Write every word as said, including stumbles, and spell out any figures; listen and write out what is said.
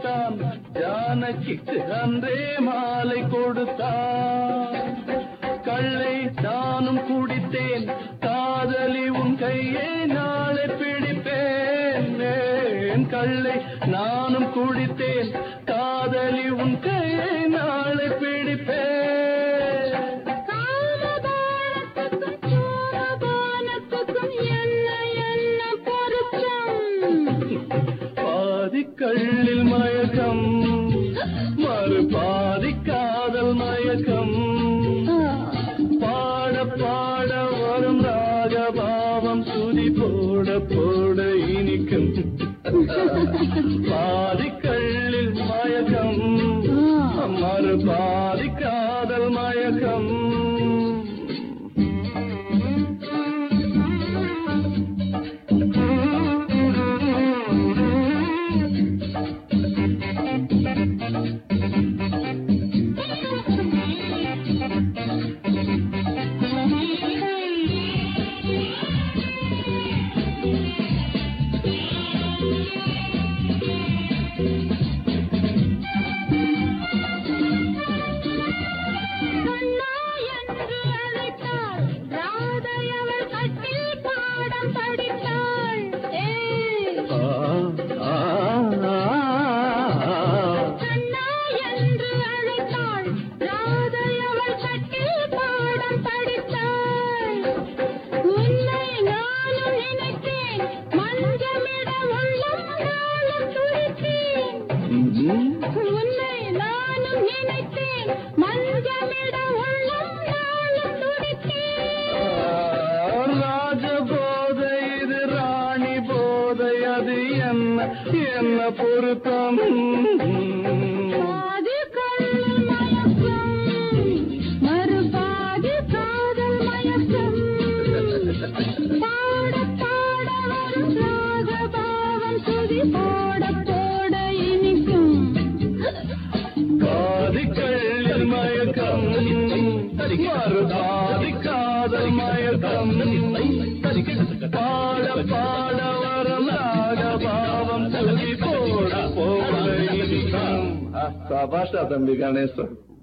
கொடுத்தான் ஜானகிக்கு அன்றே மாலை கொடுத்தான். கள்ளை நானும் குடித்தேன் காதலி உன் கையை நாளை பிடிப்பேன். கள்ளை நானும் குடித்தேன் காதலி உன் கையை நாளை பிடிப்பேன். பாதி கள்ளில் மயக்கம் மறு பாதி காதல் மயக்கம். பாட பாட வரும் ராகபாவம் சுதி போட போட இனிக்கும். பாதி கள்ளில் மயக்கம் மறு பாதி காதல் மயக்கம். என்ன பொருத்தம் மறுபாதி காதல் மயக்கம். பாட பாட வரும் ராகபாவம் சுதி போட போட இனிக்கும். பாதி கள்ளில் மயக்கம் மறுபாதி காதல் மயக்கம். பாட பாட வரும் ராகபாவம் சுதி போட போட இனிக்கும். சபாஷா தம்பி கணேசன்.